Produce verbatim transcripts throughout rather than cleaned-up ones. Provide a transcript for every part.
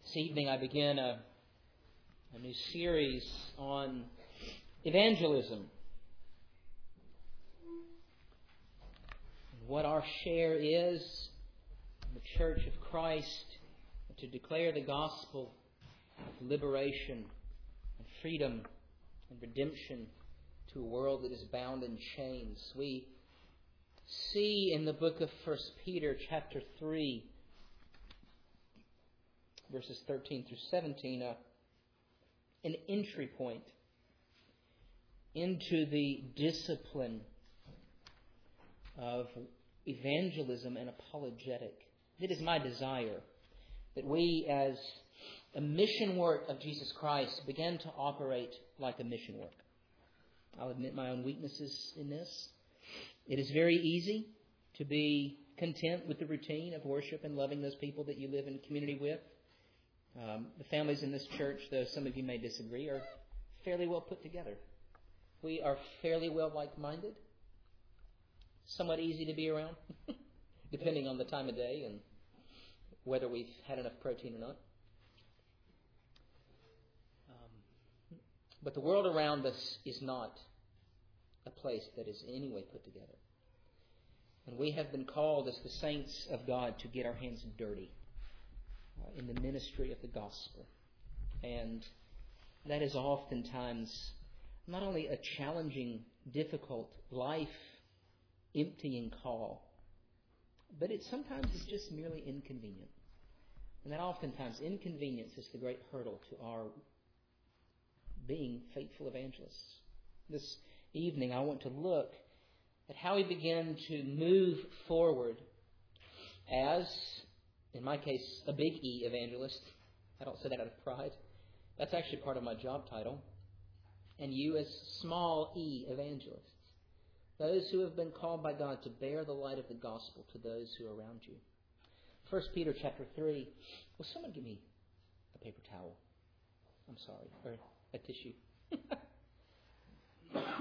This evening I begin a, a new series on evangelism. What our share is in the Church of Christ to declare the gospel of liberation and freedom and redemption to a world that is bound in chains. We see in the book of First Peter chapter three, verses thirteen through seventeen, uh, an entry point into the discipline of evangelism and apologetic. It is my desire that we, as a mission work of Jesus Christ, begin to operate like a mission work. I'll admit my own weaknesses in this. It is very easy to be content with the routine of worship and loving those people that you live in community with. Um, the families in this church, though some of you may disagree, are fairly well put together. We are fairly well like-minded. Somewhat easy to be around, depending on the time of day and whether we've had enough protein or not. Um, but the world around us is not a place that is in any way put together. And we have been called as the saints of God to get our hands dirty uh, in the ministry of the gospel. And that is oftentimes not only a challenging, difficult, life-emptying call, but it sometimes is just merely inconvenient. And that oftentimes inconvenience is the great hurdle to our being faithful evangelists. This evening I want to look at how we begin to move forward as, in my case, a big E evangelist. I don't say that out of pride. That's actually part of my job title. And you as small E evangelists. Those who have been called by God to bear the light of the gospel to those who are around you. First Peter chapter three. Will someone give me a paper towel? I'm sorry. Or a tissue. I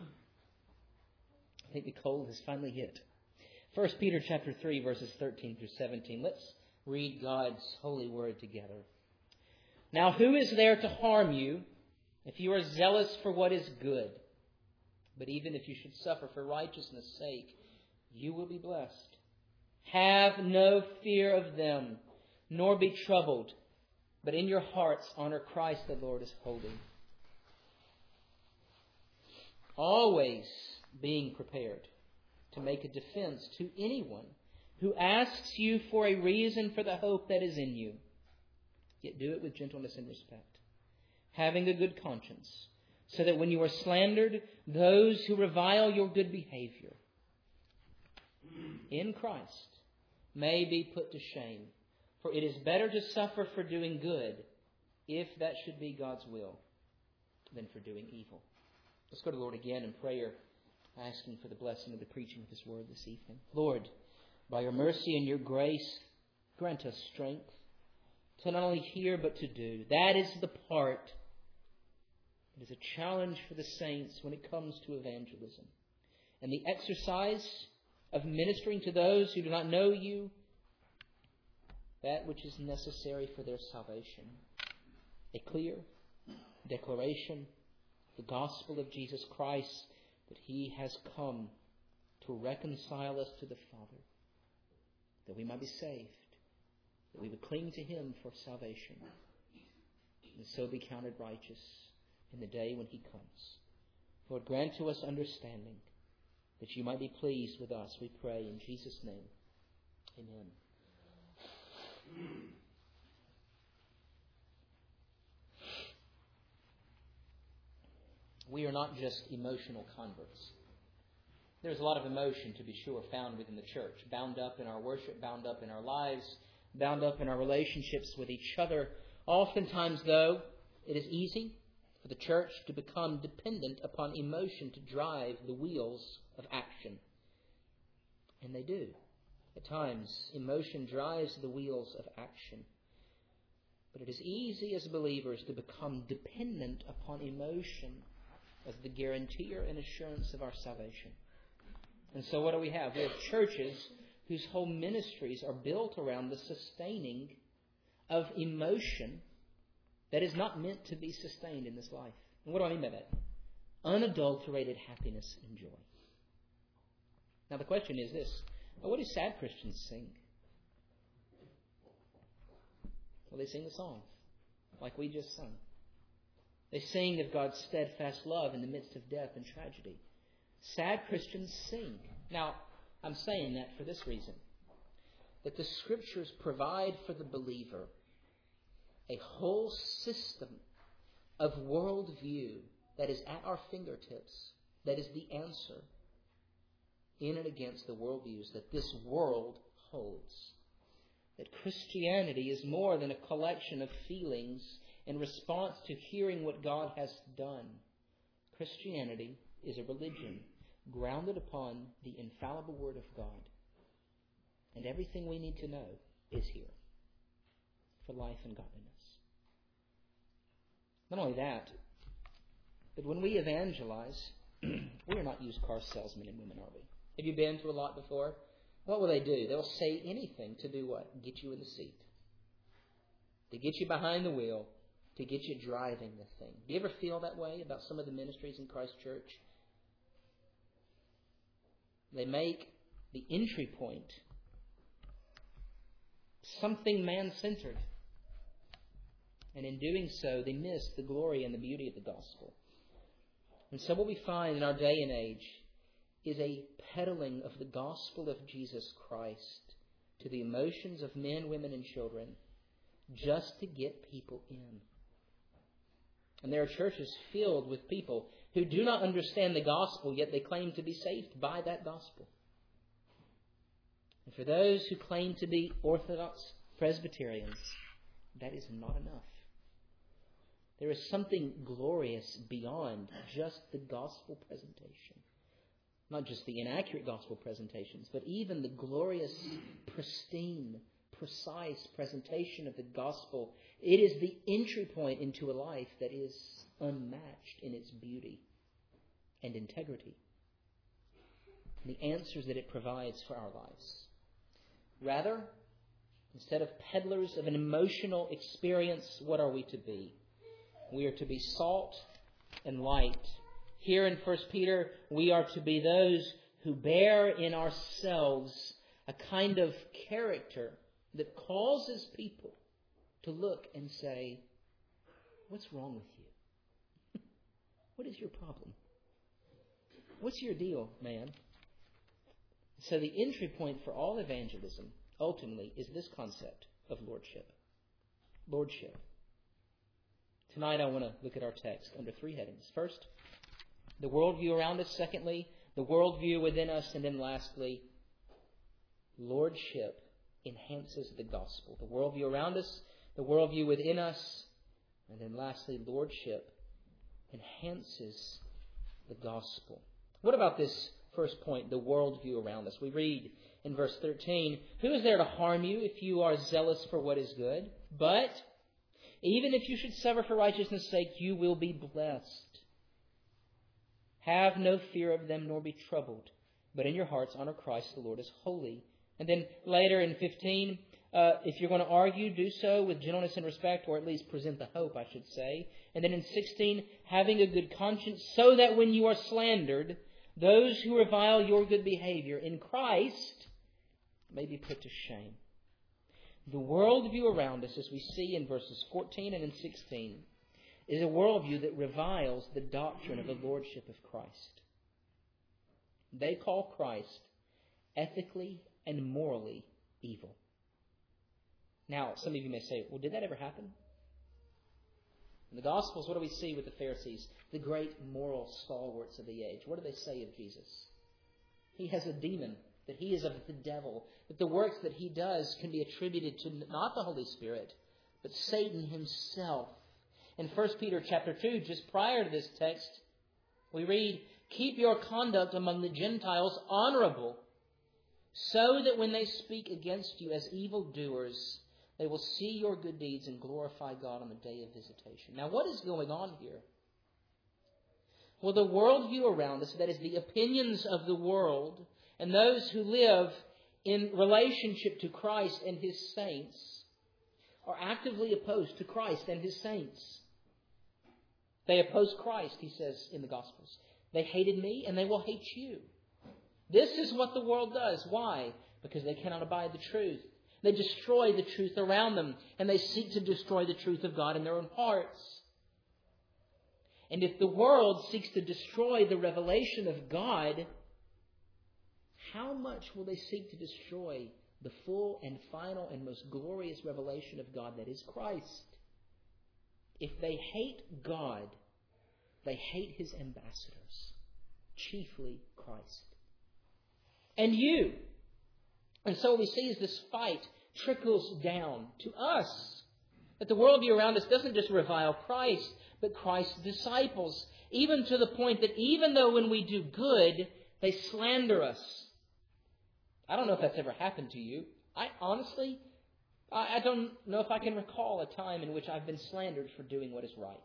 think the cold has finally hit. First Peter chapter three, verses thirteen through seventeen. Let's read God's holy word together. Now who is there to harm you if you are zealous for what is good? But even if you should suffer for righteousness' sake, you will be blessed. Have no fear of them, nor be troubled, but in your hearts honor Christ the Lord as holy. Always being prepared to make a defense to anyone who asks you for a reason for the hope that is in you. Yet do it with gentleness and respect, having a good conscience, so that when you are slandered, those who revile your good behavior in Christ may be put to shame. For it is better to suffer for doing good, if that should be God's will, than for doing evil. Let's go to the Lord again in prayer, asking for the blessing of the preaching of His word this evening. Lord, by your mercy and your grace, grant us strength to not only hear but to do. That is the part that is a challenge for the saints when it comes to evangelism. And the exercise of ministering to those who do not know you, that which is necessary for their salvation. A clear declaration the gospel of Jesus Christ, that He has come to reconcile us to the Father, that we might be saved, that we would cling to Him for salvation, and so be counted righteous in the day when He comes. Lord, grant to us understanding, that you might be pleased with us, we pray in Jesus' name. Amen. We are not just emotional converts. There's a lot of emotion, to be sure, found within the church, bound up in our worship, bound up in our lives, bound up in our relationships with each other. Oftentimes, though, it is easy for the church to become dependent upon emotion to drive the wheels of action. And they do. At times, emotion drives the wheels of action. But it is easy as believers to become dependent upon emotion as the guarantor and assurance of our salvation. And so what do we have? We have churches whose whole ministries are built around the sustaining of emotion that is not meant to be sustained in this life. And what do I mean by that? Unadulterated happiness and joy. Now the question is this: well, what do sad Christians sing? Well, they sing the songs, like we just sung. They sing of God's steadfast love in the midst of death and tragedy. Sad Christians sing. Now, I'm saying that for this reason: that the Scriptures provide for the believer a whole system of worldview that is at our fingertips, that is the answer in and against the worldviews that this world holds. That Christianity is more than a collection of feelings in response to hearing what God has done. Christianity is a religion grounded upon the infallible Word of God. And everything we need to know is here for life and godliness. Not only that, but when we evangelize, we are not used car salesmen and women, are we? Have you been to a lot before? What will they do? They'll say anything to do what? Get you in the seat. To get you behind the wheel. To get you driving the thing. Do you ever feel that way about some of the ministries in Christ Church? They make the entry point something man-centered. And in doing so, they miss the glory and the beauty of the gospel. And so what we find in our day and age is a peddling of the gospel of Jesus Christ to the emotions of men, women, and children just to get people in. And there are churches filled with people who do not understand the gospel, yet they claim to be saved by that gospel. And for those who claim to be Orthodox Presbyterians, that is not enough. There is something glorious beyond just the gospel presentation. Not just the inaccurate gospel presentations, but even the glorious, pristine, precise presentation of the gospel. It is the entry point into a life that is unmatched in its beauty and integrity. And the answers that it provides for our lives. Rather, instead of peddlers of an emotional experience, what are we to be? We are to be salt and light. Here in First Peter, we are to be those who bear in ourselves a kind of character that causes people to look and say, what's wrong with you? What is your problem? What's your deal, man? So the entry point for all evangelism, ultimately, is this concept of lordship. Lordship. Tonight I want to look at our text under three headings. First, the worldview around us. Secondly, the worldview within us. And then lastly, lordship enhances the gospel. The worldview around us, the worldview within us, and then lastly, lordship enhances the gospel. What about this first point, the worldview around us? We read in verse thirteen, "Who is there to harm you if you are zealous for what is good? But even if you should suffer for righteousness' sake, you will be blessed. Have no fear of them, nor be troubled. But in your hearts honor Christ the Lord as holy." And then later in fifteen, uh, if you're going to argue, do so with gentleness and respect, or at least present the hope, I should say. And then in sixteen, having a good conscience, so that when you are slandered, those who revile your good behavior in Christ may be put to shame. The worldview around us, as we see in verses fourteen and in sixteen, is a worldview that reviles the doctrine of the lordship of Christ. They call Christ ethically and morally evil. Now, some of you may say, well, did that ever happen? In the Gospels, what do we see with the Pharisees? The great moral stalwarts of the age. What do they say of Jesus? He has a demon, that he is of the devil, that the works that he does can be attributed to not the Holy Spirit, but Satan himself. In First Peter chapter two, just prior to this text, we read, "Keep your conduct among the Gentiles honorable, so that when they speak against you as evildoers, they will see your good deeds and glorify God on the day of visitation." Now, what is going on here? Well, the worldview around us, that is the opinions of the world, and those who live in relationship to Christ and His saints, are actively opposed to Christ and His saints. They oppose Christ, he says in the Gospels. They hated me and they will hate you. This is what the world does. Why? Because they cannot abide the truth. They destroy the truth around them, and they seek to destroy the truth of God in their own hearts. And if the world seeks to destroy the revelation of God, how much will they seek to destroy the full and final and most glorious revelation of God that is Christ? If they hate God, they hate His ambassadors, chiefly Christ. And you. And so what we see is this fight trickles down to us. That the worldview around us doesn't just revile Christ, but Christ's disciples. Even to the point that even though when we do good, they slander us. I don't know if that's ever happened to you. I honestly, I don't know if I can recall a time in which I've been slandered for doing what is right.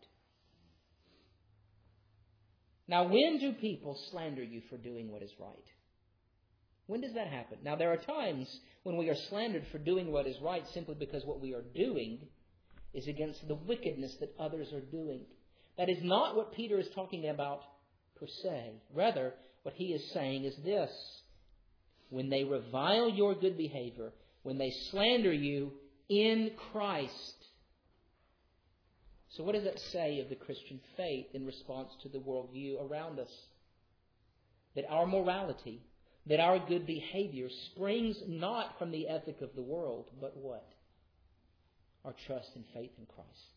Now, when do people slander you for doing what is right? When does that happen? Now, there are times when we are slandered for doing what is right simply because what we are doing is against the wickedness that others are doing. That is not what Peter is talking about per se. Rather, what he is saying is this. When they revile your good behavior, when they slander you in Christ. So what does that say of the Christian faith in response to the worldview around us? That our morality, that our good behavior springs not from the ethic of the world, but what? Our trust and faith in Christ.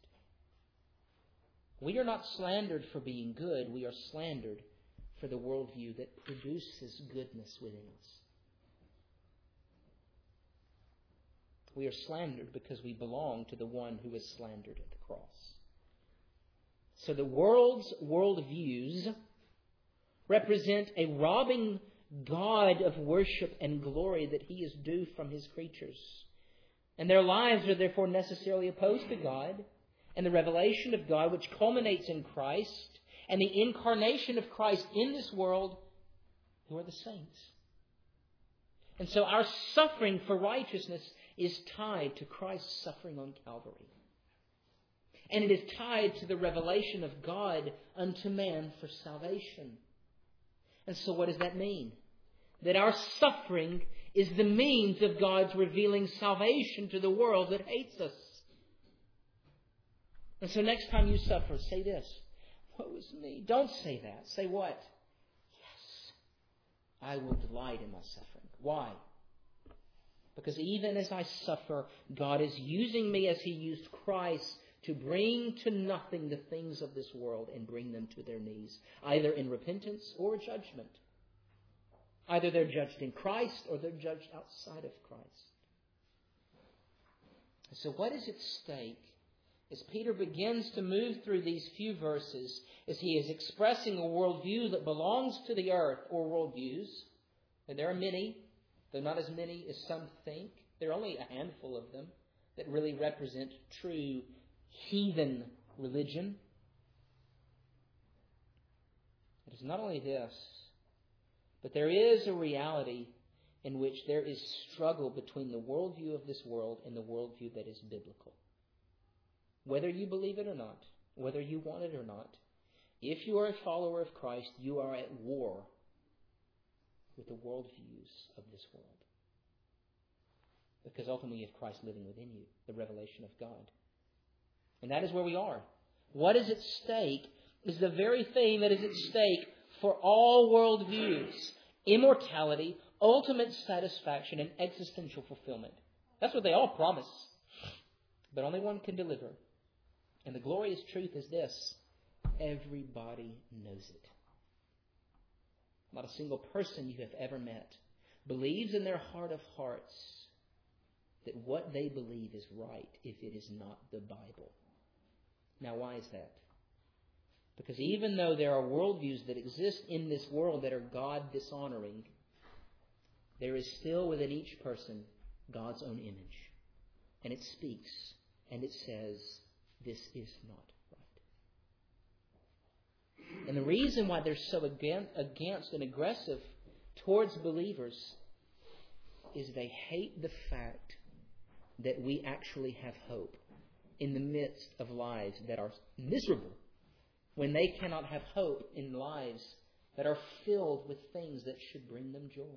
We are not slandered for being good. We are slandered for the worldview that produces goodness within us. We are slandered because we belong to the one who was slandered at the cross. So the world's worldviews represent a robbing God of worship and glory that He is due from His creatures. And their lives are therefore necessarily opposed to God and the revelation of God, which culminates in Christ and the incarnation of Christ in this world, who are the saints. And so our suffering for righteousness is tied to Christ's suffering on Calvary. And it is tied to the revelation of God unto man for salvation. And so what does that mean? That our suffering is the means of God's revealing salvation to the world that hates us. And so next time you suffer, say this. Woe is me. Don't say that. Say what? Yes, I will delight in my suffering. Why? Because even as I suffer, God is using me as He used Christ to bring to nothing the things of this world and bring them to their knees, either in repentance or judgment. Either they're judged in Christ or they're judged outside of Christ. So what is at stake as Peter begins to move through these few verses, as he is expressing a worldview that belongs to the earth, or worldviews, and there are many, though not as many as some think. There are only a handful of them that really represent true heathen religion. It is not only this, but there is a reality in which there is struggle between the worldview of this world and the worldview that is biblical. Whether you believe it or not, whether you want it or not, if you are a follower of Christ, you are at war with the worldviews of this world. Because ultimately you have Christ living within you, the revelation of God. And that is where we are. What is at stake is the very thing that is at stake for all worldviews. Immortality, ultimate satisfaction, and existential fulfillment. That's what they all promise. But only one can deliver. And the glorious truth is this. Everybody knows it. Not a single person you have ever met believes in their heart of hearts that what they believe is right if it is not the Bible. Now, why is that? Because even though there are worldviews that exist in this world that are God-dishonoring, there is still within each person God's own image. And it speaks, and it says, this is not right. And the reason why they're so against and aggressive towards believers is they hate the fact that we actually have hope in the midst of lives that are miserable, when they cannot have hope in lives that are filled with things that should bring them joy.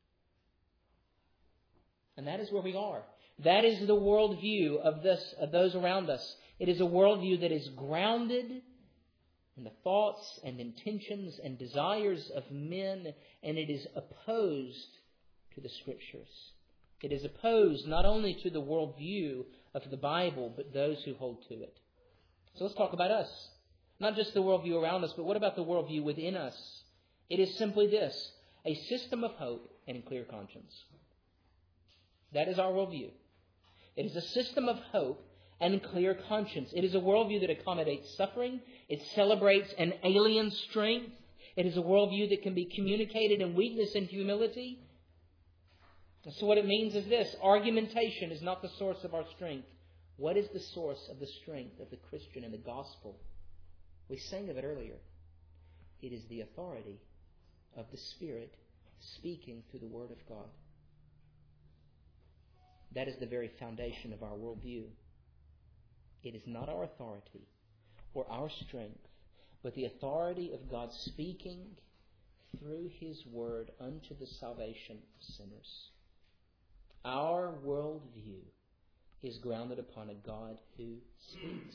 And that is where we are. That is the worldview of this, of those around us. It is a worldview that is grounded in the thoughts and intentions and desires of men, and it is opposed to the Scriptures. It is opposed not only to the worldview of the Bible, but those who hold to it. So let's talk about us. Not just the worldview around us, but what about the worldview within us? It is simply this: a system of hope and a clear conscience. That is our worldview. It is a system of hope and clear conscience. It is a worldview that accommodates suffering. It celebrates an alien strength. It is a worldview that can be communicated in weakness and humility. And so what it means is this: argumentation is not the source of our strength. What is the source of the strength of the Christian in the gospel? We sang of it earlier. It is the authority of the Spirit speaking through the Word of God. That is the very foundation of our worldview. It is not our authority or our strength, but the authority of God speaking through His Word unto the salvation of sinners. Our worldview is grounded upon a God who speaks.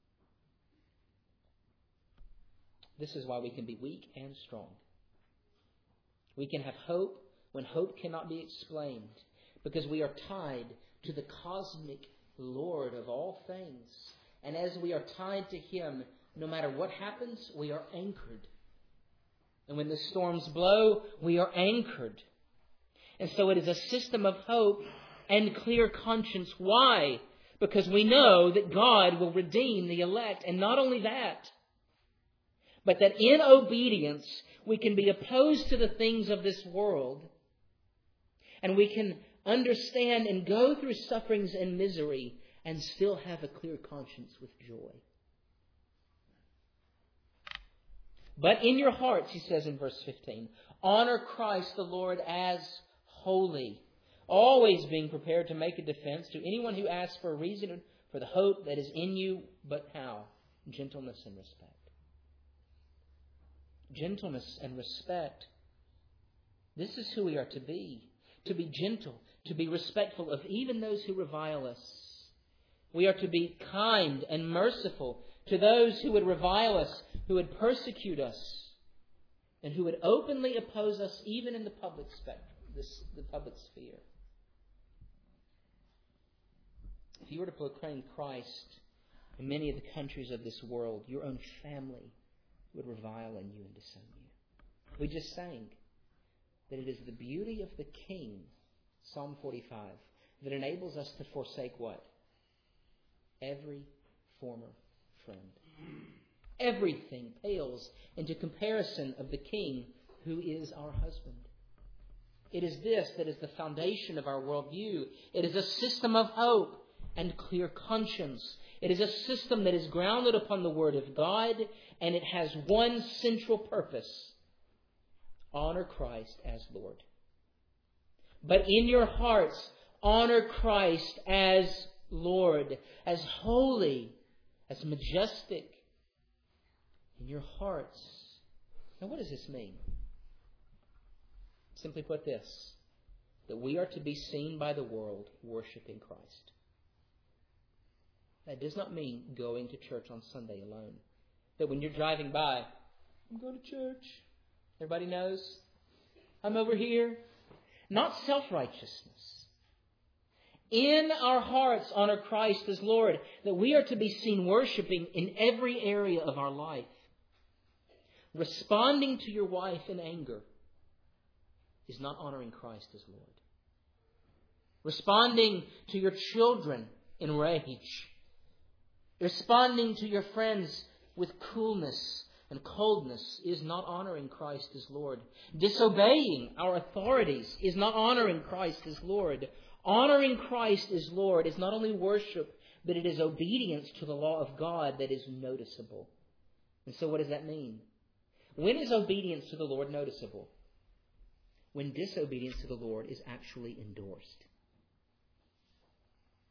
This is why we can be weak and strong. We can have hope when hope cannot be explained, because we are tied to the cosmic Lord of all things. And as we are tied to Him, no matter what happens, we are anchored. And when the storms blow, we are anchored. And so it is a system of hope and clear conscience. Why? Because we know that God will redeem the elect. And not only that, but that in obedience we can be opposed to the things of this world, and we can understand and go through sufferings and misery and still have a clear conscience with joy. But in your hearts, he says in verse fifteen, honor Christ the Lord as holy, always being prepared to make a defense to anyone who asks for a reason for the hope that is in you, but how? Gentleness and respect. Gentleness and respect. This is who we are to be. To be gentle, to be respectful of even those who revile us. We are to be kind and merciful to those who would revile us, who would persecute us, and who would openly oppose us even in the public spectrum, this, the public sphere. If you were to proclaim Christ in many of the countries of this world, your own family would revile on you and disown you. We just sang that it is the beauty of the King, Psalm forty-five, that enables us to forsake what? Every former friend. Everything pales into comparison of the King who is our husband. It is this that is the foundation of our worldview. It is a system of hope and clear conscience. It is a system that is grounded upon the Word of God, and it has one central purpose: honor Christ as Lord. But in your hearts, honor Christ as Lord, as holy, as majestic. In your hearts. Now, what does this mean? Simply put this: that we are to be seen by the world worshiping Christ. That does not mean going to church on Sunday alone. That when you're driving by, I'm going to church. Everybody knows I'm over here. Not self-righteousness. In our hearts, honor Christ as Lord. That we are to be seen worshiping in every area of our life. Responding to your wife in anger is not honoring Christ as Lord. Responding to your children in rage. Responding to your friends with coolness and coldness is not honoring Christ as Lord. Disobeying our authorities is not honoring Christ as Lord. Honoring Christ as Lord is not only worship, but it is obedience to the law of God that is noticeable. And so what does that mean? When is obedience to the Lord noticeable? When disobedience to the Lord is actually endorsed.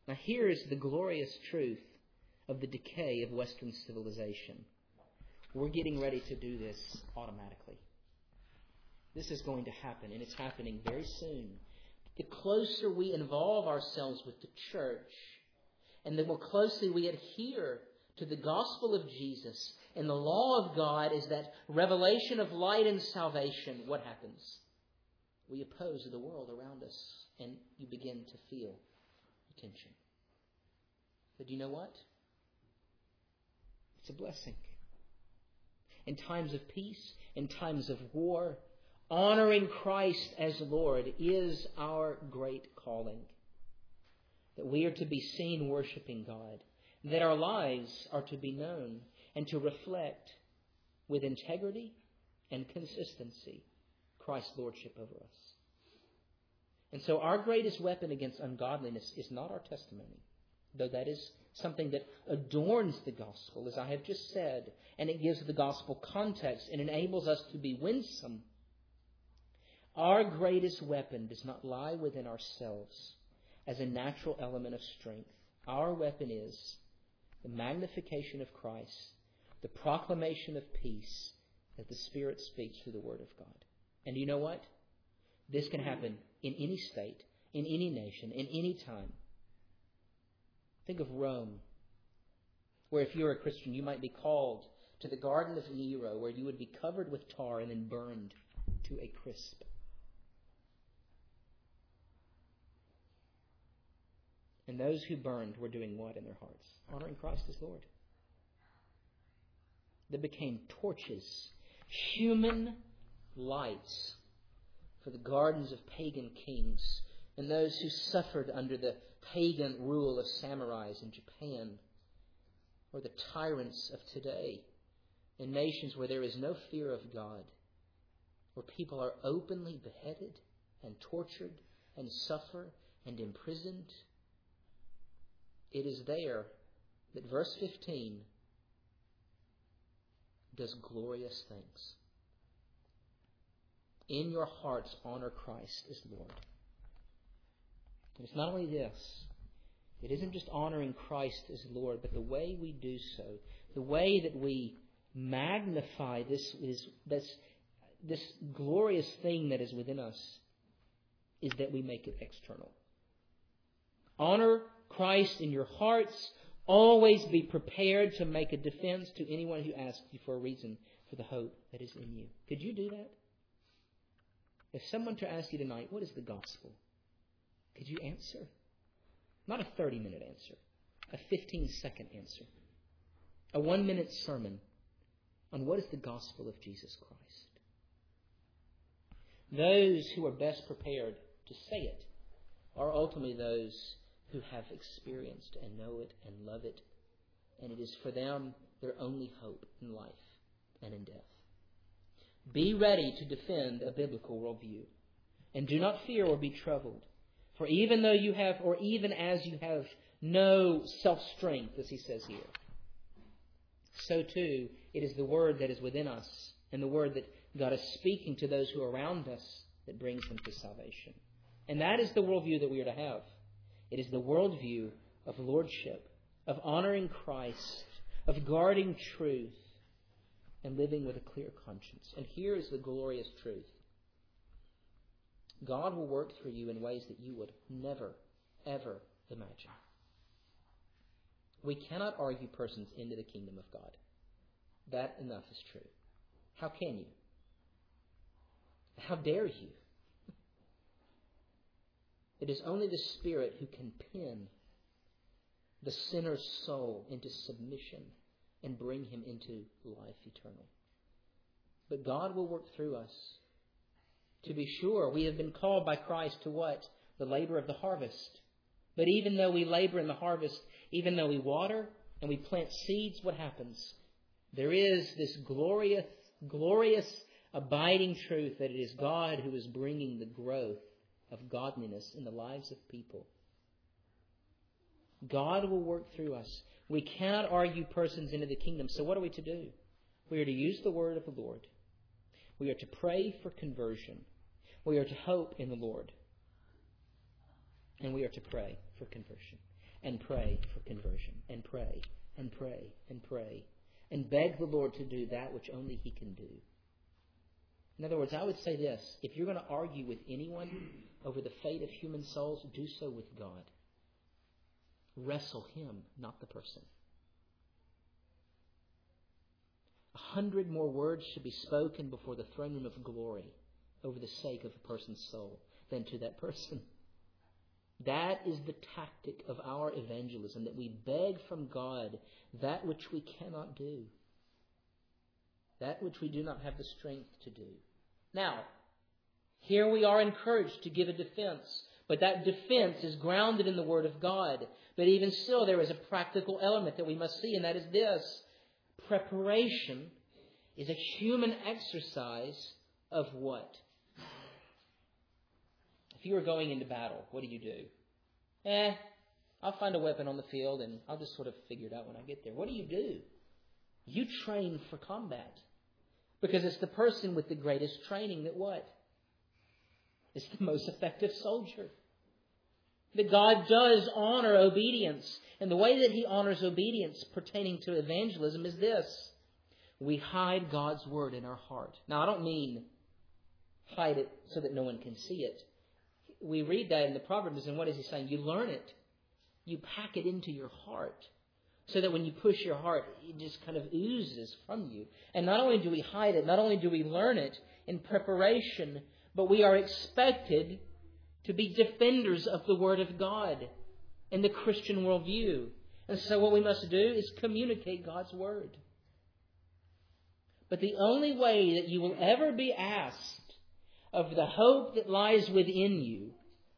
Now here is the glorious truth of the decay of Western civilization. We're getting ready to do this automatically. This is going to happen, and it's happening very soon. The closer we involve ourselves with the church, and the more closely we adhere to the gospel of Jesus and the law of God is that revelation of light and salvation, what happens? We oppose the world around us, and you begin to feel the tension. But you know what? It's a blessing. In times of peace, in times of war, honoring Christ as Lord is our great calling. That we are to be seen worshiping God. That our lives are to be known and to reflect with integrity and consistency Christ's lordship over us. And so our greatest weapon against ungodliness is not our testimony, though that is something that adorns the gospel, as I have just said, and it gives the gospel context and enables us to be winsome. Our greatest weapon does not lie within ourselves as a natural element of strength. Our weapon is the magnification of Christ, the proclamation of peace that the Spirit speaks through the Word of God. And you know what? This can happen in any state, in any nation, in any time. Think of Rome, where if you're a Christian, you might be called to the Garden of Nero, where you would be covered with tar and then burned to a crisp. And those who burned were doing what in their hearts? Honoring Christ as Lord. They became torches, human lights for the gardens of pagan kings and those who suffered under the pagan rule of samurais in Japan, or the tyrants of today in nations where there is no fear of God, where people are openly beheaded and tortured and suffer and imprisoned. It is there that verse fifteen does glorious things. In your hearts, honor Christ as Lord. And it's not only this. It isn't just honoring Christ as Lord, but the way we do so, the way that we magnify this, is, this, this glorious thing that is within us, is that we make it external. Honor Christ in your hearts. Always be prepared to make a defense to anyone who asks you for a reason for the hope that is in you. Could you do that? If someone to ask you tonight, what is the gospel? Could you answer? Not a thirty-minute answer. A fifteen-second answer. A one-minute sermon on what is the gospel of Jesus Christ. Those who are best prepared to say it are ultimately those who have experienced and know it and love it. And it is for them their only hope in life and in death. Be ready to defend a biblical worldview. And do not fear or be troubled. For even though you have, or even as you have no self-strength, as he says here, so too it is the Word that is within us and the Word that God is speaking to those who are around us that brings them to salvation. And that is the worldview that we are to have. It is the worldview of lordship, of honoring Christ, of guarding truth, and living with a clear conscience. And here is the glorious truth. God will work through you in ways that you would never, ever imagine. We cannot argue persons into the kingdom of God. That enough is true. How can you? How dare you? It is only the Spirit who can pin the sinner's soul into submission and bring him into life eternal. But God will work through us. To be sure, we have been called by Christ to what? The labor of the harvest. But even though we labor in the harvest, even though we water and we plant seeds, what happens? There is this glorious, glorious abiding truth that it is God who is bringing the growth of godliness in the lives of people. God will work through us. We cannot argue persons into the kingdom. So what are we to do? We are to use the word of the Lord. We are to pray for conversion. We are to hope in the Lord. And we are to pray for conversion. and pray for conversion, and pray, and pray, and pray, and beg the Lord to do that which only He can do. In other words, I would say this: if you're going to argue with anyone over the fate of human souls, do so with God. Wrestle Him, not the person. A hundred more words should be spoken before the throne room of glory over the sake of a person's soul than to that person. That is the tactic of our evangelism, that we beg from God that which we cannot do, that which we do not have the strength to do. Now, here we are encouraged to give a defense, but that defense is grounded in the Word of God. But even still, there is a practical element that we must see, and that is this: preparation is a human exercise of what? If you were going into battle, what do you do? Eh, I'll find a weapon on the field and I'll just sort of figure it out when I get there. What do you do? You train for combat. Because it's the person with the greatest training that what? Is the most effective soldier. That God does honor obedience. And the way that He honors obedience pertaining to evangelism is this: we hide God's Word in our heart. Now, I don't mean hide it so that no one can see it. We read that in the Proverbs, and what is He saying? You learn it. You pack it into your heart, so that when you push your heart, it just kind of oozes from you. And not only do we hide it, not only do we learn it in preparation, but we are expected to be defenders of the Word of God and the Christian worldview. And so what we must do is communicate God's Word. But the only way that you will ever be asked of the hope that lies within you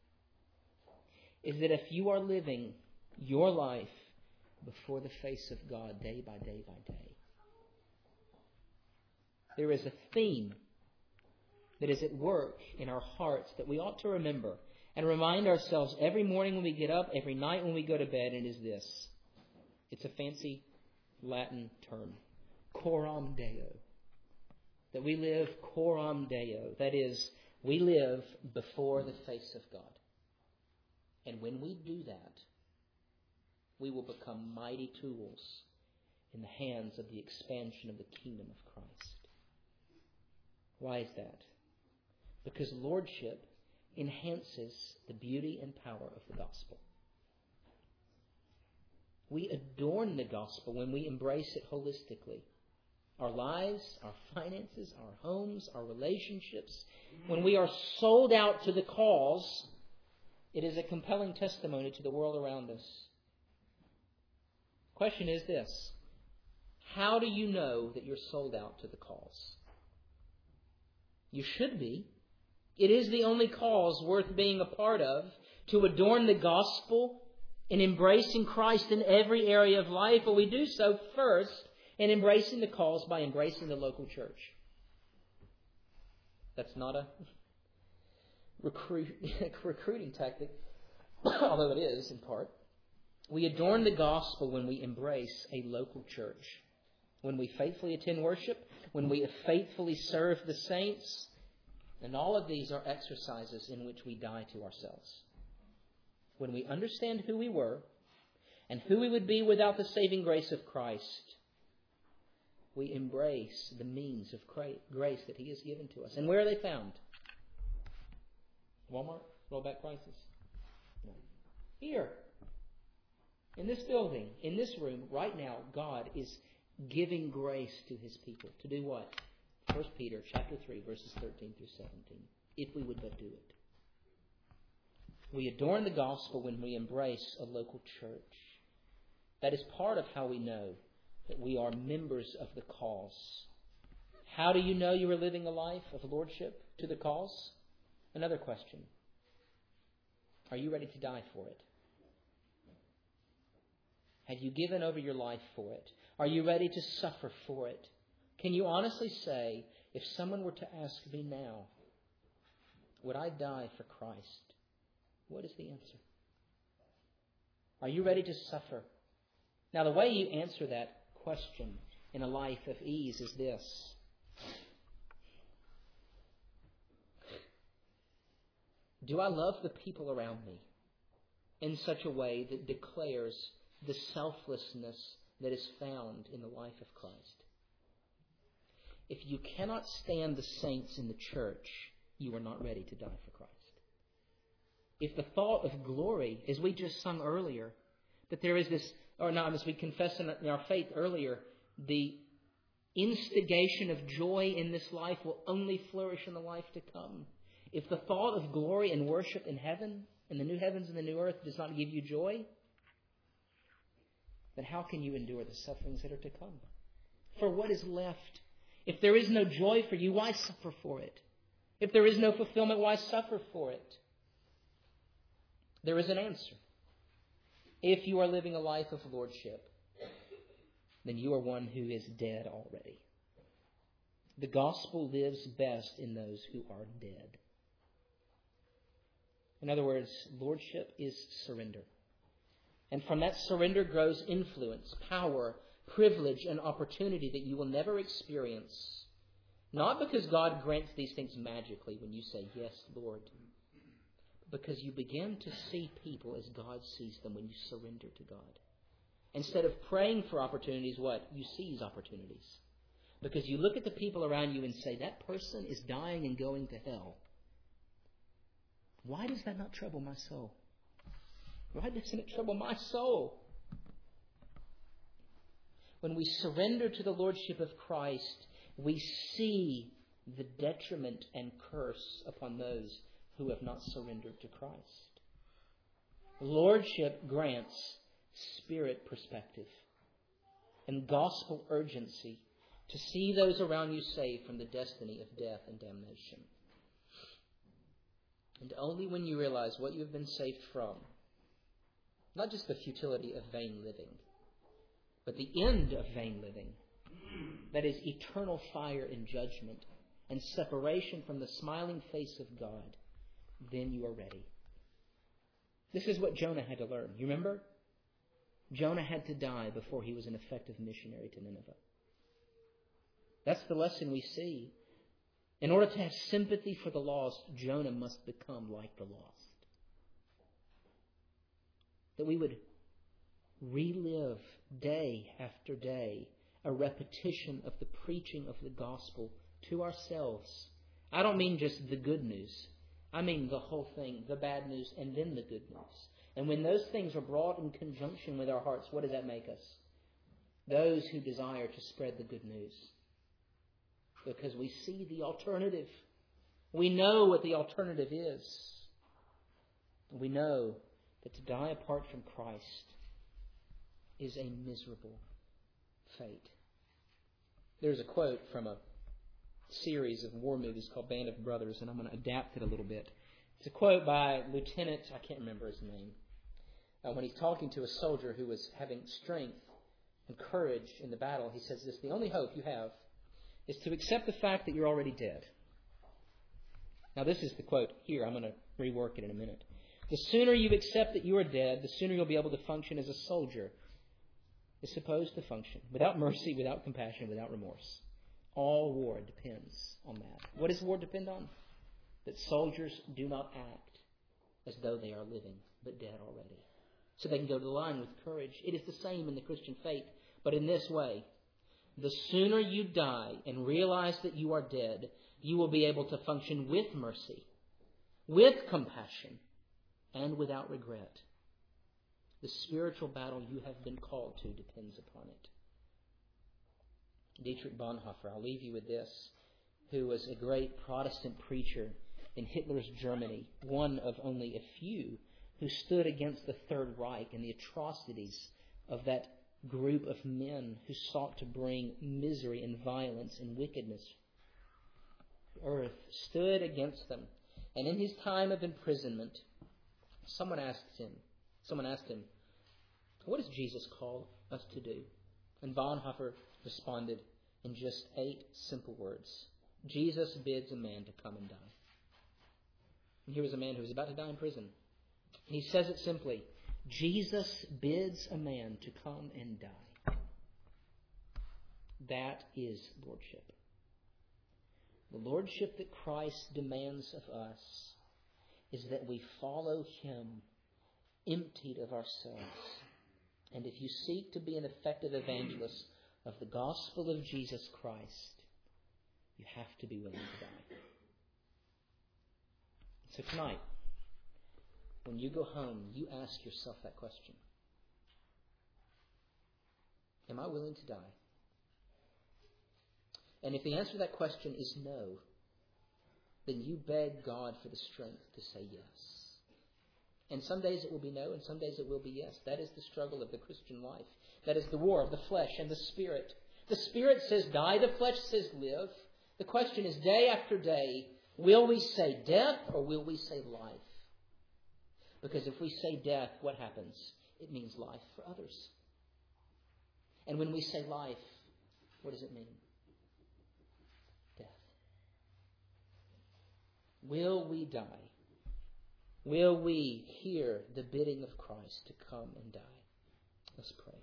is that if you are living your life before the face of God day by day by day. There is a theme that is at work in our hearts that we ought to remember and remind ourselves every morning when we get up, every night when we go to bed, and it is this. It's a fancy Latin term: coram Deo. That we live coram Deo. That is, we live before the face of God. And when we do that, we will become mighty tools in the hands of the expansion of the kingdom of Christ. Why is that? Because lordship enhances the beauty and power of the gospel. We adorn the gospel when we embrace it holistically. Our lives, our finances, our homes, our relationships. When we are sold out to the cause, it is a compelling testimony to the world around us. Question is this: how do you know that you're sold out to the cause? You should be. It is the only cause worth being a part of, to adorn the gospel in embracing Christ in every area of life. But we do so first in embracing the cause by embracing the local church. That's not a recruit, recruiting tactic, although it is in part. We adorn the gospel when we embrace a local church. When we faithfully attend worship, when we faithfully serve the saints. And all of these are exercises in which we die to ourselves. When we understand who we were and who we would be without the saving grace of Christ, we embrace the means of grace that He has given to us. And where are they found? Walmart? Rollback prices? No. Here. In this building, in this room, right now, God is giving grace to His people. To do what? First Peter chapter three, verses thirteen through seventeen. If we would but do it. We adorn the gospel when we embrace a local church. That is part of how we know that we are members of the cause. How do you know you are living a life of lordship to the cause? Another question. Are you ready to die for it? Have you given over your life for it? Are you ready to suffer for it? Can you honestly say, if someone were to ask me now, would I die for Christ? What is the answer? Are you ready to suffer? Now, the way you answer that question in a life of ease is this. Do I love the people around me? in such a way that declares the selflessness that is found in the life of Christ. If you cannot stand the saints in the church, you are not ready to die for Christ. If the thought of glory, as we just sung earlier, that there is this, or not as we confessed in our faith earlier, the instigation of joy in this life will only flourish in the life to come. If the thought of glory and worship in heaven, in the new heavens and the new earth, does not give you joy, then how can you endure the sufferings that are to come? For what is left? If there is no joy for you, why suffer for it? If there is no fulfillment, why suffer for it? There is an answer. If you are living a life of lordship, then you are one who is dead already. The gospel lives best in those who are dead. In other words, lordship is surrender. And from that surrender grows influence, power, privilege, and opportunity that you will never experience. Not because God grants these things magically when you say, yes, Lord. Because you begin to see people as God sees them when you surrender to God. Instead of praying for opportunities, what? You seize opportunities. Because you look at the people around you and say, that person is dying and going to hell. Why does that not trouble my soul? Why doesn't it trouble my soul? When we surrender to the lordship of Christ, we see the detriment and curse upon those who have not surrendered to Christ. Lordship grants spirit perspective and gospel urgency to see those around you saved from the destiny of death and damnation. And only when you realize what you have been saved from, not just the futility of vain living, but the end of vain living, that is eternal fire and judgment and separation from the smiling face of God, then you are ready. This is what Jonah had to learn. You remember? Jonah had to die before he was an effective missionary to Nineveh. That's the lesson we see. In order to have sympathy for the lost, Jonah must become like the lost. That we would relive day after day a repetition of the preaching of the gospel to ourselves. I don't mean just the good news. I mean the whole thing, the bad news and then the good news. And when those things are brought in conjunction with our hearts, what does that make us? Those who desire to spread the good news. Because we see the alternative. We know what the alternative is. We know that to die apart from Christ is a miserable fate. There's a quote from a series of war movies called Band of Brothers, and I'm going to adapt it a little bit. It's a quote by Lieutenant, I can't remember his name, uh, when he's talking to a soldier who was having strength and courage in the battle. He says this: the only hope you have is to accept the fact that you're already dead. Now this is the quote here. I'm going to rework it in a minute. The sooner you accept that you are dead, the sooner you'll be able to function as a soldier is supposed to function, without mercy, without compassion, without remorse. All war depends on that. What does war depend on? That soldiers do not act as though they are living, but dead already. So they can go to the line with courage. It is the same in the Christian faith, but in this way. The sooner you die and realize that you are dead, you will be able to function with mercy, with compassion, and without regret. The spiritual battle you have been called to depends upon it. Dietrich Bonhoeffer, I'll leave you with this, who was a great Protestant preacher in Hitler's Germany, one of only a few who stood against the Third Reich and the atrocities of that group of men who sought to bring misery and violence and wickedness to earth, stood against them. And in his time of imprisonment, someone asked him, someone asked him, what does Jesus call us to do? And Bonhoeffer responded in just eight simple words. Jesus bids a man to come and die. And here was a man who was about to die in prison. He says it simply. Jesus bids a man to come and die. That is lordship. The lordship that Christ demands of us is that we follow Him emptied of ourselves. And if you seek to be an effective evangelist of the gospel of Jesus Christ, you have to be willing to die. So tonight, when you go home, you ask yourself that question. Am I willing to die? And if the answer to that question is no, then you beg God for the strength to say yes. And some days it will be no, and some days it will be yes. That is the struggle of the Christian life. That is the war of the flesh and the Spirit. The Spirit says die, the flesh says live. The question is, day after day, will we say death or will we say life? Because if we say death, what happens? It means life for others. And when we say life, what does it mean? Death. Will we die? Will we hear the bidding of Christ to come and die? Let's pray.